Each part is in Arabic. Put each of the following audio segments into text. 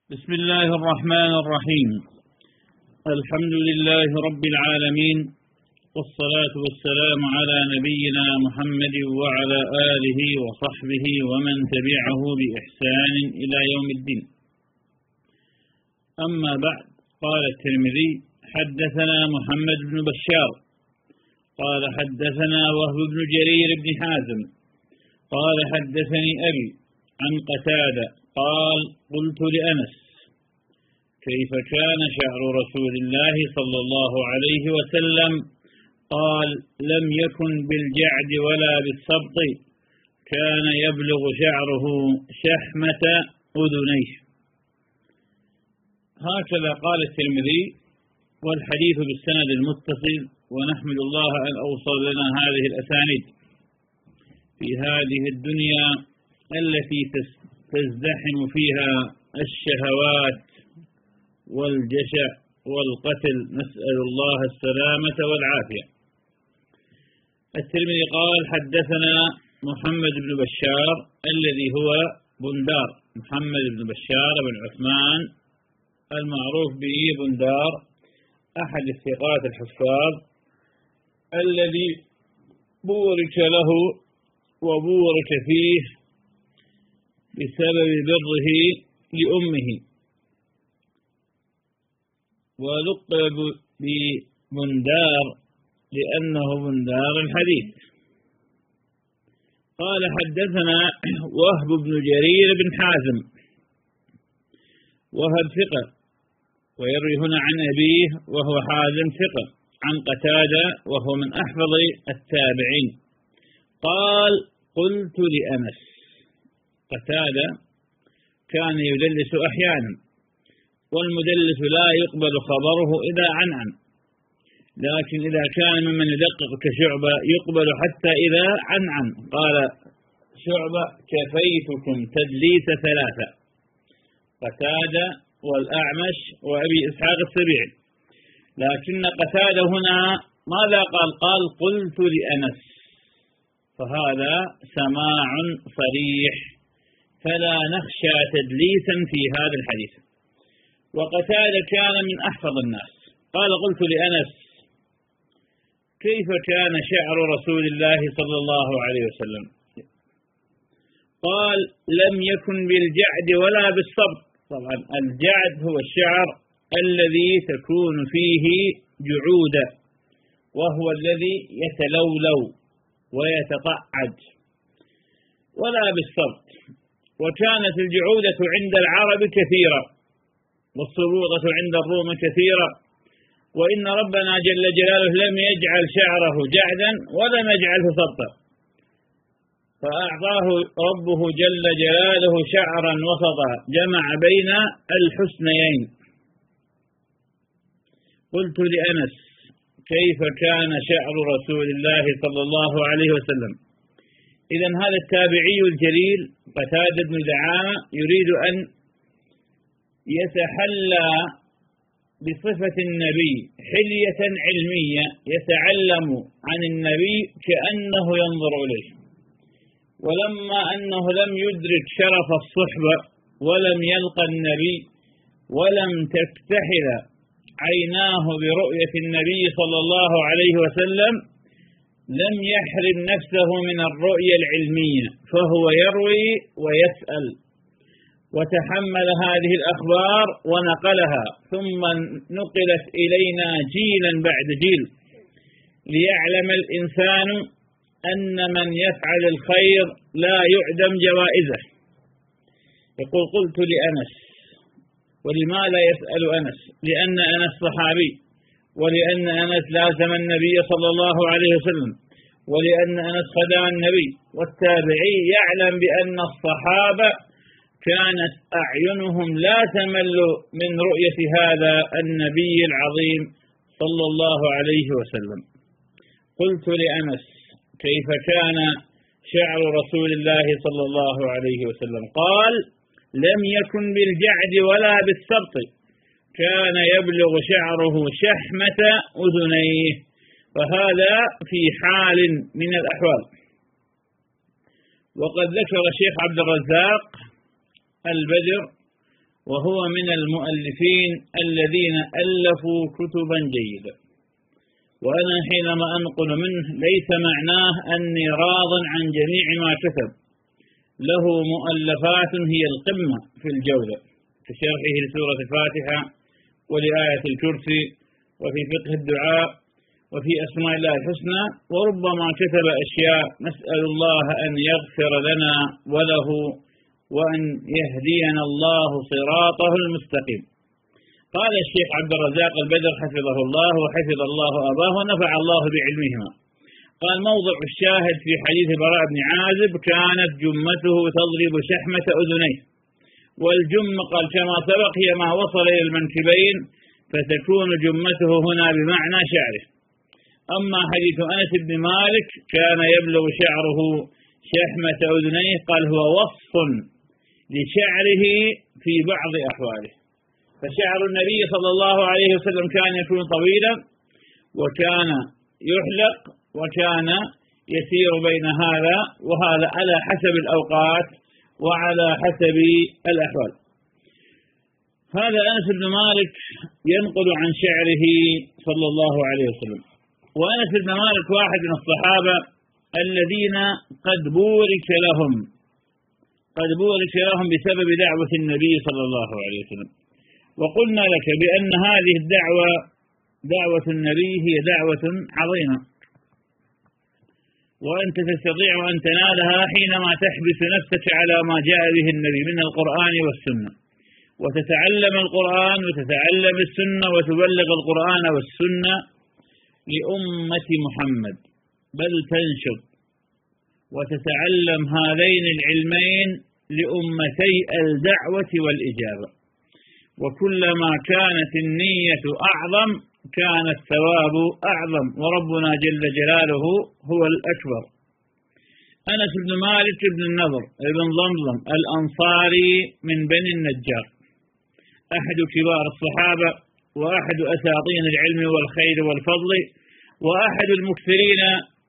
بسم الله الرحمن الرحيم. الحمد لله رب العالمين، والصلاة والسلام على نبينا محمد وعلى آله وصحبه ومن تبعه بإحسان إلى يوم الدين. أما بعد، قال الترمذي: حدثنا محمد بن بشار قال حدثنا وهب بن جرير بن حازم قال حدثني أبي عن قتادة قال: قلت لأنس: كيف كان شعر رسول الله صلى الله عليه وسلم؟ قال: لم يكن بالجعد ولا بالسبط، كان يبلغ شعره شحمة أذنيه. هكذا قال الترمذي، والحديث بالسند المتصل، ونحمد الله أن أوصل لنا هذه الأسانيد في هذه الدنيا التي تزدحم فيها الشهوات والجشع والقتل، نسأل الله السلامة والعافية. الترمذي قال: حدثنا محمد بن بشار الذي هو بندار، محمد بن بشار بن عثمان المعروف به بندار، أحد الثقات الحفاظ الذي بورك له وبورك فيه بسبب بره لأمه، ولقب ببندار لأنه بندار الحديث. قال: حدثنا وهب بن جرير بن حازم. وهب ثقة، ويروي هنا عن أبيه وهو حازم ثقة، عن قتادة وهو من أحفظ التابعين. قال: قلت لأنس. قتادة كان يدلس أحيانا، والمدلس لا يقبل خبره إذا عنعن، لكن إذا كان ممن يدقق كشعبة يقبل حتى إذا عنعن. قال شعبة: كفيتكم تدليس ثلاثة: قتادة والأعمش وأبي إسحاق السبيعي. لكن قتادة هنا ماذا قال؟ قال: قلت لأنس، فهذا سماع صريح، فلا نخشى تدليسا في هذا الحديث. وقتادة كان من أحفظ الناس. قال: قلت لأنس: كيف كان شعر رسول الله صلى الله عليه وسلم؟ قال: لم يكن بالجعد ولا بالصبط. طبعا الجعد هو الشعر الذي تكون فيه جعودة، وهو الذي يتلولو ويتقعد، ولا بالصبط. وكانت الجعودة عند العرب كثيرة، والصبوغة عند الروم كثيرة، وإن ربنا جل جلاله لم يجعل شعره جعدا ولم يجعله صبطا، فأعطاه ربه جل جلاله شعرا وسطا جمع بين الحسنيين. قلت لأنس: كيف كان شعر رسول الله صلى الله عليه وسلم؟ إذن هذا التابعي الجليل قتادة بن دعامة يريد أن يتحلى بصفة النبي حلية علمية، يتعلم عن النبي كأنه ينظر إليه. ولما أنه لم يدرك شرف الصحبة ولم يلقى النبي ولم تكتحل عيناه برؤية النبي صلى الله عليه وسلم، لم يحرم نفسه من الرؤية العلمية، فهو يروي ويسأل، وتحمل هذه الأخبار ونقلها، ثم نقلت إلينا جيلا بعد جيل، ليعلم الإنسان أن من يفعل الخير لا يعدم جوائزه. يقول: قلت لأنس. ولماذا يسأل أنس؟ لأن أنس صحابي، ولأن أنس لازم النبي صلى الله عليه وسلم، ولأن أنس خدم النبي. والتابعي يعلم بأن الصحابة كانت أعينهم لا تمل من رؤية هذا النبي العظيم صلى الله عليه وسلم. قلت لأنس: كيف كان شعر رسول الله صلى الله عليه وسلم؟ قال: لم يكن بالجعد ولا بالسبط، كان يبلغ شعره شحمة أذنيه. فهذا في حال من الأحوال. وقد ذكر الشيخ عبد الرزاق البدر وهو من المؤلفين الذين ألفوا كتبا جيدة. وأنا حينما أنقل منه ليس معناه أني راض عن جميع ما كتب، له مؤلفات هي القمة في الجودة، كشرحه لسورة الفاتحة ولآية الكرسي، وفي فقه الدعاء، وفي أسماء الله الحسنى، وربما كتب أشياء نسأل الله أن يغفر لنا وله وأن يهدينا الله صراطه المستقيم. قال الشيخ عبد الرزاق البدر حفظه الله وحفظ الله أباه ونفع الله بعلمهما، قال موضع الشاهد في حديث براء بن عازب كانت جمته تضرب شحمة أذنيه، والجم قال كما سبق هي ما وصل إلى المنكبين، فتكون جمته هنا بمعنى شعره. أما حديث أنس بن مالك كان يبلغ شعره شحمة أذنيه، قال هو وصف لشعره في بعض أحواله، فشعر النبي صلى الله عليه وسلم كان يكون طويلا وكان يحلق وكان يسير بين هذا وهذا على حسب الأوقات وعلى حسب الأحوال. هذا أنس بن مالك ينقل عن شعره صلى الله عليه وسلم. وأنس بن مالك واحد من الصحابة الذين قد بورك لهم بسبب دعوة النبي صلى الله عليه وسلم. وقلنا لك بأن هذه الدعوة دعوة النبي هي دعوة عظيمة، وأنت تستطيع أن تنالها حينما تحبس نفسك على ما جاء به النبي من القرآن والسنة، وتتعلم القرآن وتتعلم السنة وتبلغ القرآن والسنة لأمة محمد، بل تنشط وتتعلم هذين العلمين لأمتي الدعوة والإجابة. وكلما كانت النية أعظم كان الثواب أعظم، وربنا جل جلاله هو الأكبر. أنس بن مالك بن النضر بن ضمضم الأنصاري من بني النجار، أحد كبار الصحابة وأحد أساطين العلم والخير والفضل، وأحد المكثرين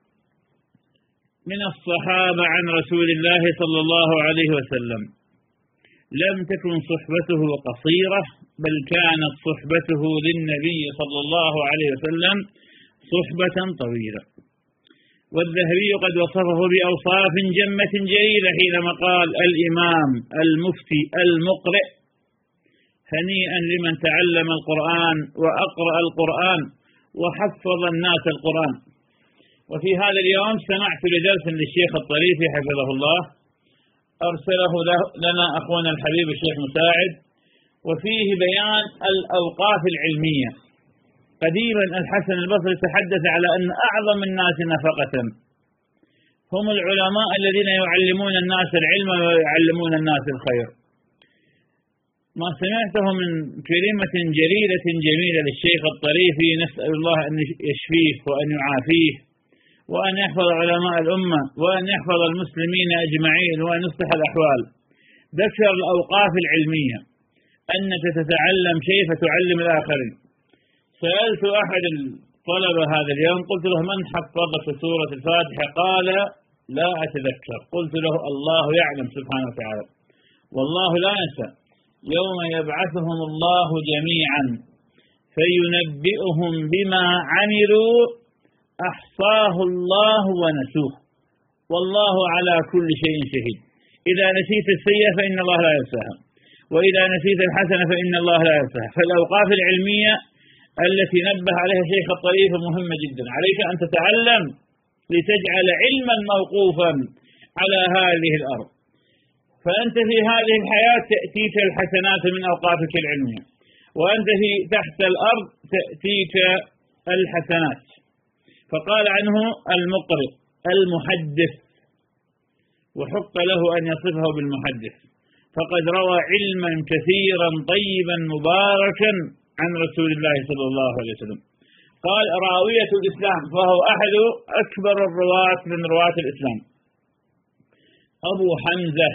من الصحابة عن رسول الله صلى الله عليه وسلم. لم تكن صحبته قصيرة، بل كانت صحبته للنبي صلى الله عليه وسلم صحبة طويلة. والذهبي قد وصفه بأوصاف جمة جيدة حينما قال الإمام المفتي المقرئ، هنيئا لمن تعلم القرآن وأقرأ القرآن وحفظ الناس القرآن. وفي هذا اليوم سمعت لدرس للشيخ الطريفي حفظه الله، أرسله لنا أخونا الحبيب الشيخ مساعد، وفيه بيان الأوقاف العلمية. قديما الحسن البصري تحدث على أن أعظم الناس نفقة هم العلماء الذين يعلمون الناس العلم ويعلمون الناس الخير. ما سمعته من كلمة جليلة جميلة للشيخ الطريفي، نسأل الله أن يشفيه وأن يعافيه وأن يحفظ علماء الأمة وأن يحفظ المسلمين أجمعين وأن يصلح الأحوال. ذكر الأوقاف العلمية، أنك تتعلم كيف تعلم الآخرين. سألت أحد الطلبة هذا اليوم، قلت له من حفظك سورة الفاتحة؟ قال لا أتذكر. قلت له الله يعلم سبحانه وتعالى، والله لا ينسى. يوم يبعثهم الله جميعا فينبئهم بما عملوا أحصاه الله ونسوه والله على كل شيء شهيد. إذا نسيت السيئة فإن الله لا ينساها، وإذا نسيت الحسنة فإن الله لا ينساها. فالأوقاف العلمية التي نبه عليها شيخ الطريف مهمة جدا. عليك أن تتعلم لتجعل علما موقوفا على هذه الأرض، فأنت في هذه الحياة تأتيك الحسنات من أوقافك العلمية، وأنت في تحت الأرض تأتيك الحسنات. فقال عنه المقرئ المحدث، وحق له أن يصفه بالمحدث، فقد روى علما كثيرا طيبا مباركا عن رسول الله صلى الله عليه وسلم. قال راوية الإسلام، فهو أحد أكبر الرواة من رواة الإسلام، أبو حمزة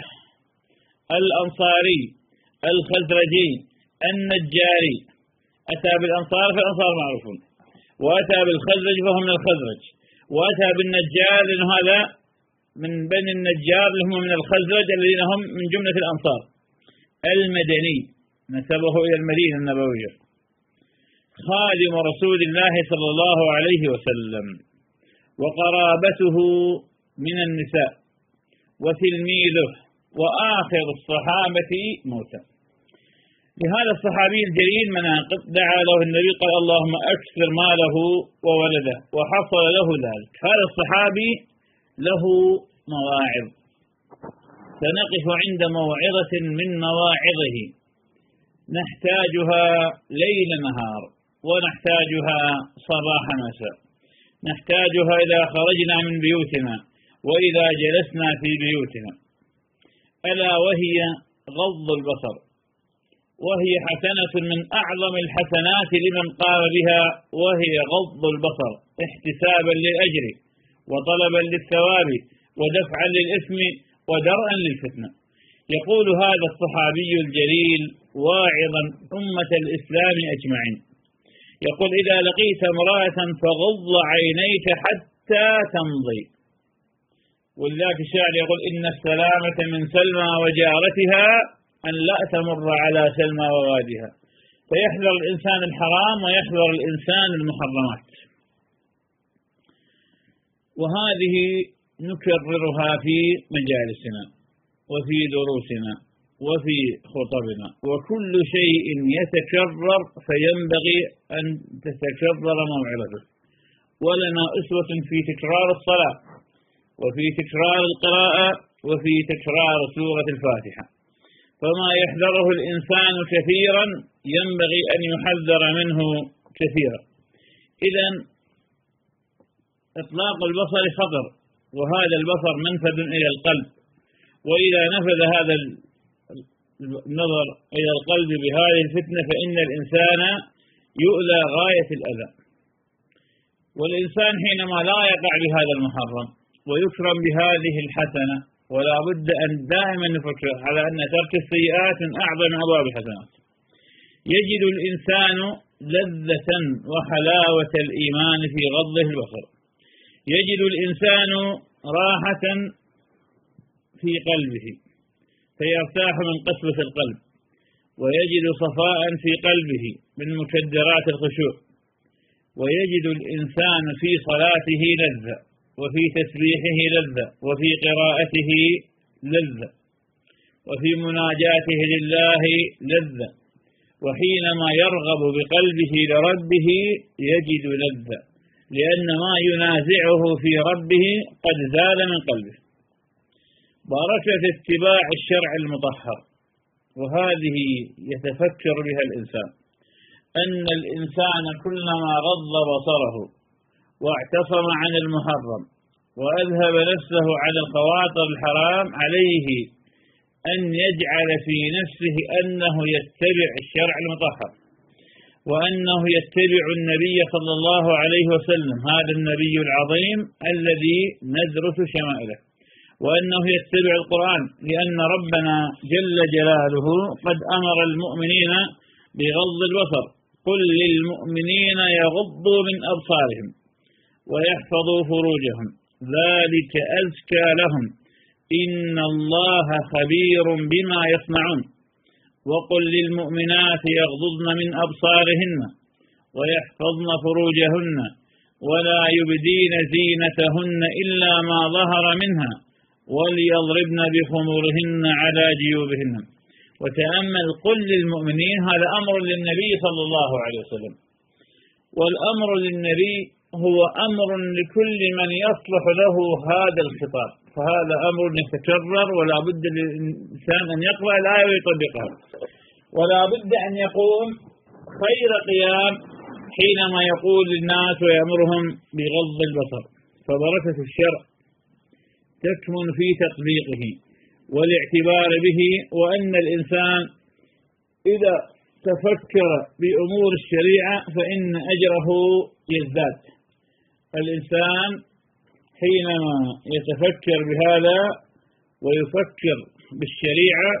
الأنصاري الخزرجي النجاري، أتى بالأنصار فالأنصار معروفون، وأتى بالخزرج فهو من الخزرج، وأتى بالنجار لأنه هذا من بني النجار اللي هم من الخزرج الذين هم من جملة الأنصار. المدني نسبه إلى المدينة النبوية، خادم رسول الله صلى الله عليه وسلم، وقرابته من النساء، وتلميذه، وآخر الصحابة موتا. لهذا الصحابي الجليل مناقب دعا له النبي قال اللهم أكثر ماله وولده، وحصل له ذلك. هذا الصحابي له مواعظ، سنقف عند موعظة من مواعظه نحتاجها ليل نهار، ونحتاجها صباح مساء، نحتاجها إذا خرجنا من بيوتنا وإذا جلسنا في بيوتنا، ألا وهي غض البصر، وهي حسنة من أعظم الحسنات لمن قام بها، وهي غض البصر احتسابا للأجر وطلبا للثواب ودفعا للإثم ودرءا للفتنة. يقول هذا الصحابي الجليل واعظا أمة الإسلام أجمعين، يقول إذا لقيت امرأة فغض عينيك حتى تمضي. ولذلك الشاعر يقول إن السلامة من سلمى وجارتها أن لا تمر على سلمى ووادها، فيحذر الإنسان الحرام ويحذر الإنسان المحرمات. وهذه نكررها في مجالسنا وفي دروسنا وفي خطبنا، وكل شيء يتكرر فينبغي أن تتكرر موعظته. ولنا أسوة في تكرار الصلاة، وفي تكرار القراءة، وفي تكرار سورة الفاتحة، فما يحذره الإنسان كثيرا ينبغي أن يحذر منه كثيرا. إذن إطلاق البصر خطر، وهذا البصر منفذ إلى القلب، وإذا نفذ هذا النظر إلى القلب بهذه الفتنة فإن الإنسان يؤذى غاية الأذى. والإنسان حينما لا يقع بهذا المحرم ويكرم بهذه الحسنة، ولا بد أن دائما نفكر على أن ترك السيئات من أعظم أبواب الحسنات، يجد الإنسان لذة وحلاوة الإيمان في غضه البصر، يجد الإنسان راحة في قلبه فيرتاح من قسوة القلب، ويجد صفاء في قلبه من مكدرات الخشوع، ويجد الإنسان في صلاته لذة، وفي تسبيحه لذة، وفي قراءته لذة، وفي مناجاته لله لذة، وحينما يرغب بقلبه لربه يجد لذة، لأن ما ينازعه في ربه قد زال من قلبه. بركة اتباع الشرع المطهر، وهذه يتفكر بها الإنسان، أن الإنسان كلما غض بصره واعتصم عن المحرم وأذهب نفسه على الخواطر الحرام، عليه أن يجعل في نفسه أنه يتبع الشرع المطهر، وأنه يتبع النبي صلى الله عليه وسلم، هذا النبي العظيم الذي ندرس شمائله، وأنه يتبع القرآن، لأن ربنا جل جلاله قد أمر المؤمنين بغض البصر، قل للمؤمنين يغضوا من أبصارهم ويحفظوا فروجهم ذلك أزكى لهم إن الله خبير بما يصنعون، وقل للمؤمنات يغضضن من أبصارهن ويحفظن فروجهن ولا يبدين زينتهن إلا ما ظهر منها وليضربن بخمورهن على جيوبهن. وتأمل قل للمؤمنين، هذا أمر للنبي صلى الله عليه وسلم، والأمر للنبي هو أمر لكل من يصلح له هذا الخطاب، فهذا أمر يتكرر، ولا بد للإنسان أن يقرأ الآية ويطبقها، ولا بد أن يقوم خير قيام حينما يقول للناس ويأمرهم بغض البصر. فبركة الشرع تكمن في تطبيقه والاعتبار به، وأن الإنسان إذا تفكر بأمور الشريعة فإن أجره يزداد. الإنسان حينما يتفكر بهذا ويفكر بالشريعة،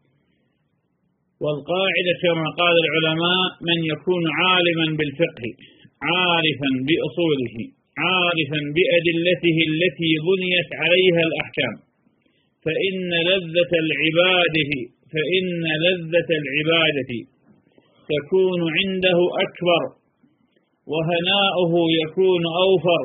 والقاعدة كما قال العلماء من يكون عالما بالفقه عارفا بأصوله عارفا بأدلته التي بنيت عليها الأحكام، فإن لذة العباد فإن لذة العبادة تكون عنده أكبر، وهناؤه يكون أوفر،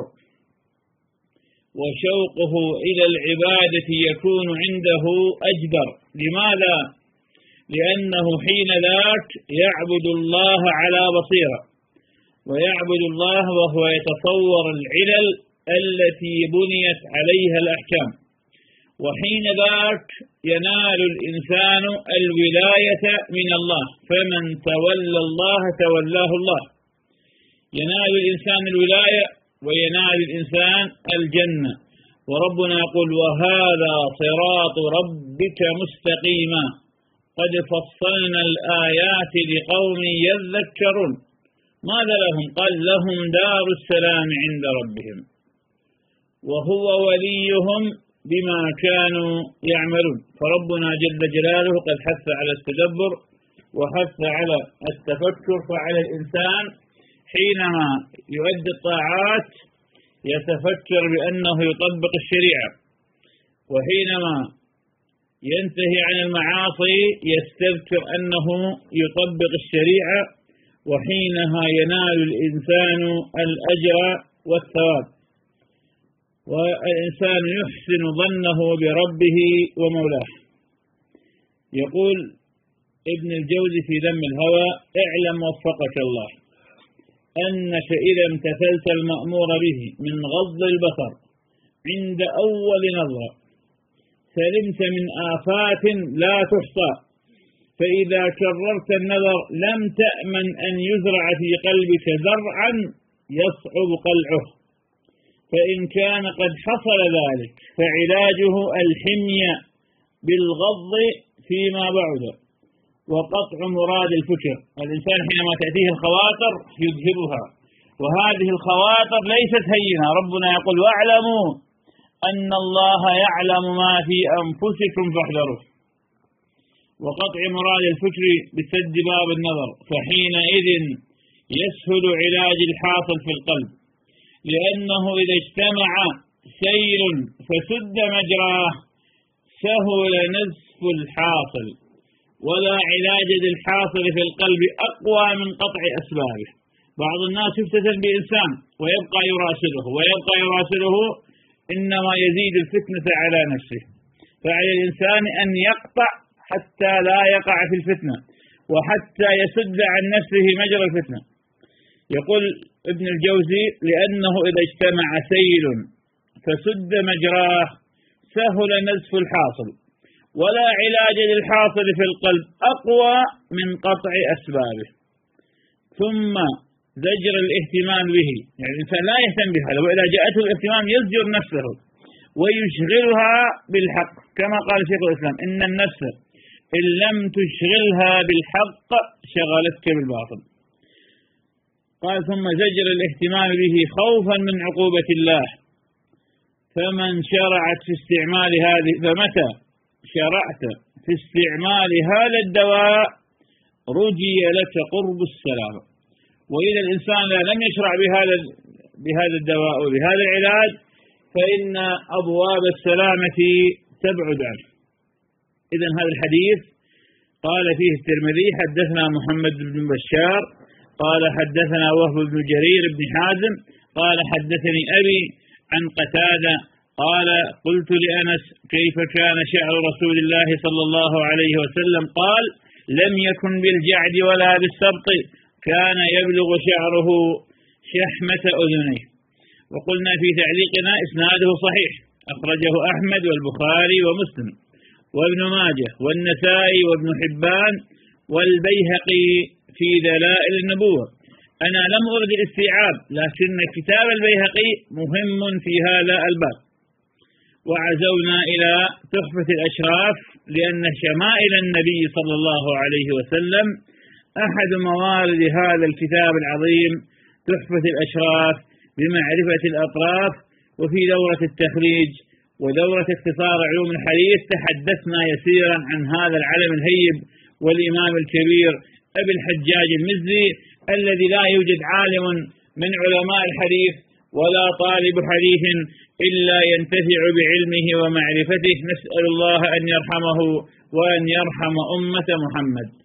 وشوقه إلى العبادة يكون عنده أجدر. لماذا؟ لأنه حين ذاك يعبد الله على بصيرة، ويعبد الله وهو يتصور العلل التي بنيت عليها الأحكام، وحين ذاك ينال الإنسان الولاية من الله، فمن تولى الله تولاه الله. ينال الإنسان الولاية وينال الإنسان الجنة. وربنا يقول: وهذا صراط ربك مستقيما قد فصلنا الآيات لقوم يذكرون. ماذا لهم؟ قال: لهم دار السلام عند ربهم وهو وليهم بما كانوا يعملون. فربنا جل جلاله قد حث على التدبر وحث على التفكر، فعلى الإنسان حينما يؤدي الطاعات يتفكر بأنه يطبق الشريعة، وحينما ينتهي عن المعاصي يستذكر أنه يطبق الشريعة، وحينها ينال الإنسان الأجر والثواب، والإنسان يحسن ظنه بربه ومولاه. يقول ابن الجوزي في ذم الهوى: اعلم وفقك الله أنك إذا امتثلت المأمور به من غض البصر عند أول نظرة سلمت من آفات لا تحصى، فإذا كررت النظر لم تأمن أن يزرع في قلبك زرعا يصعب قلعه، فإن كان قد حصل ذلك فعلاجه الحمية بالغض فيما بعد وقطع مراد الفكر. الإنسان حينما تأتيه الخواطر يذهبها، وهذه الخواطر ليست هينة. ربنا يقول: واعلموا أن الله يعلم ما في أنفسكم فاحذروه. وقطع مراد الفكر بسد باب النظر، فحينئذ يسهل علاج الحاصل في القلب، لأنه إذا اجتمع سيل فسد مجراه سهل نزف الحاصل، ولا علاج للحاصل في القلب أقوى من قطع أسبابه. بعض الناس يفتتن بإنسان ويبقى يراسله إنما يزيد الفتنة على نفسه، فعلى الإنسان أن يقطع حتى لا يقع في الفتنة، وحتى يسد عن نفسه مجرى الفتنة. يقول ابن الجوزي: لأنه إذا اجتمع سيل فسد مجراه سهل نزف الحاصل، ولا علاج للحاصل في القلب أقوى من قطع أسبابه. ثم زجر الاهتمام به، يعني الإنسان لا يهتم بهذا، وإذا جاءته الاهتمام يزجر نفسه ويشغلها بالحق، كما قال شيخ الإسلام: إن النفس إن لم تشغلها بالحق شغلتك بالباطل. قال: ثم زجر الاهتمام به خوفا من عقوبة الله. فمن شرعت في استعمال هذه، فمتى شرعت في استعمال هذا الدواء رجي لك قرب السلامة. وإذا الإنسان لم يشرع بهذا الدواء وبهذا العلاج فإن أبواب السلامة تبعد عنه. إذن هذا الحديث قال فيه الترمذي: حدثنا محمد بن بشار قال حدثنا وهب بن جرير بن حازم قال حدثني أبي عن قتادة قال: قلت لأنس: كيف كان شعر رسول الله صلى الله عليه وسلم؟ قال: لم يكن بالجعد ولا بالسبط، كان يبلغ شعره شحمة أذنيه. وقلنا في تعليقنا: إسناده صحيح، أخرجه أحمد والبخاري ومسلم وابن ماجه والنسائي وابن حبان والبيهقي في دلائل النبوة. أنا لم أرد الاستيعاب، لكن كتاب البيهقي مهم في هذا الباب. وعزونا إلى تحفة الأشراف، لأن شمائل النبي صلى الله عليه وسلم أحد موارد هذا الكتاب العظيم تحفة الأشراف بمعرفة الأطراف. وفي دورة التخريج ودورة اختصار علوم الحديث تحدثنا يسيرا عن هذا العلم الهيب والإمام الكبير أبي الحجاج المزي، الذي لا يوجد عالم من علماء الحديث ولا طالب حديث إلا ينتفع بعلمه ومعرفته. نسأل الله أن يرحمه وأن يرحم أمة محمد.